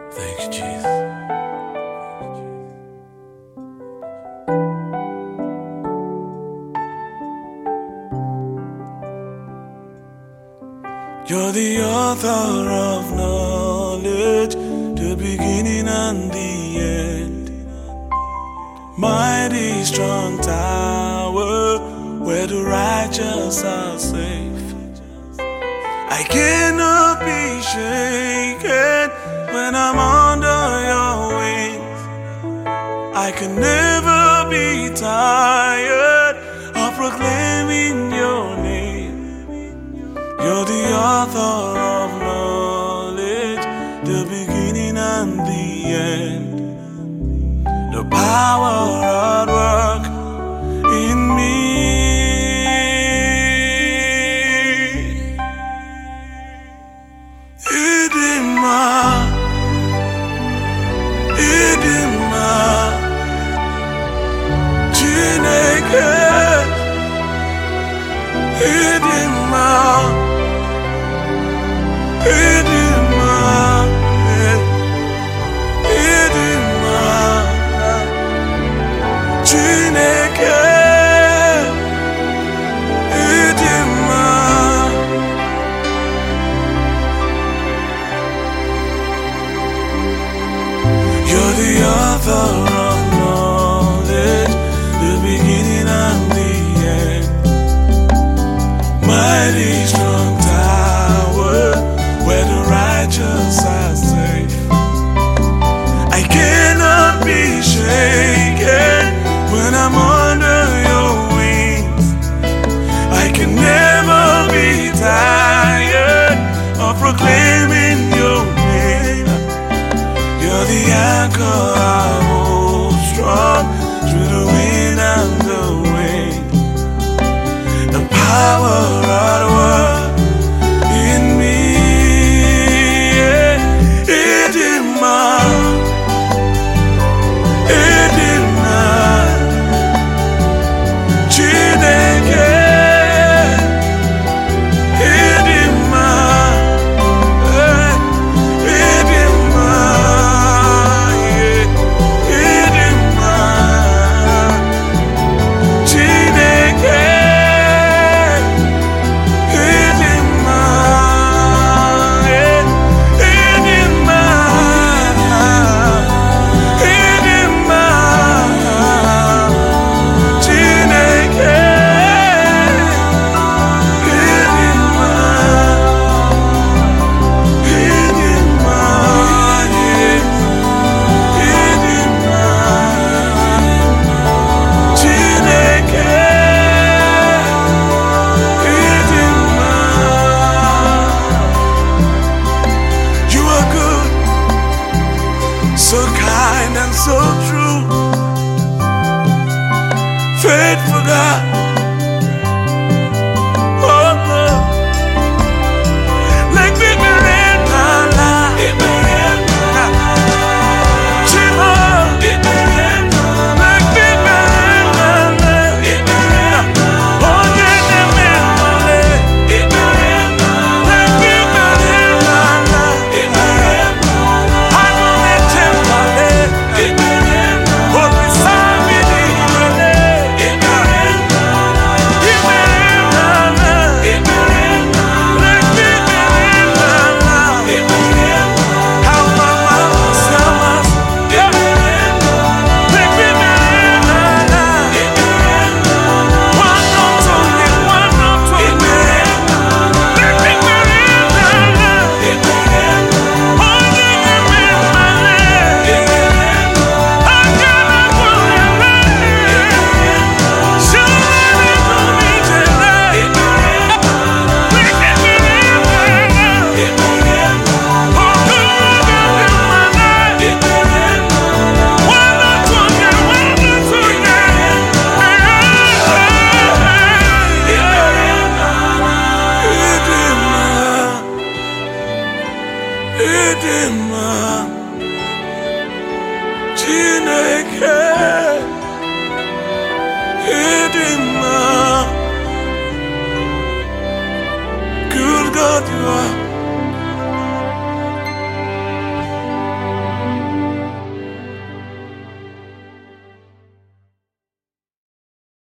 Thank you, Jesus. You're the author of knowledge, the beginning and the end. Mighty strong tower, where the righteous are safe. I cannot be shaken when I'm under your wings. I can never be tired of proclaiming your name. You're the author of knowledge, the beginning and the end. The power at work in me. Idima, Chineke, Idima, Chineke, Idima. You're the author of knowledge, the beginning and the end. Mighty strong tower, where the righteous are safe. I cannot be shaken when I'm under your wings. I can never be tired of proclaiming your name. You're the anchor I hold strong through the wind and the rain. The power at work in me. Idima, Idima, Chineke, Idima, Idima, Idima, Chineke, Idima, Idima, Idima, Chineke, You are good, so kind and so true, faithful God. Oh, Lord. Like big rain, Idima, Chineke, Idima. Good God you are.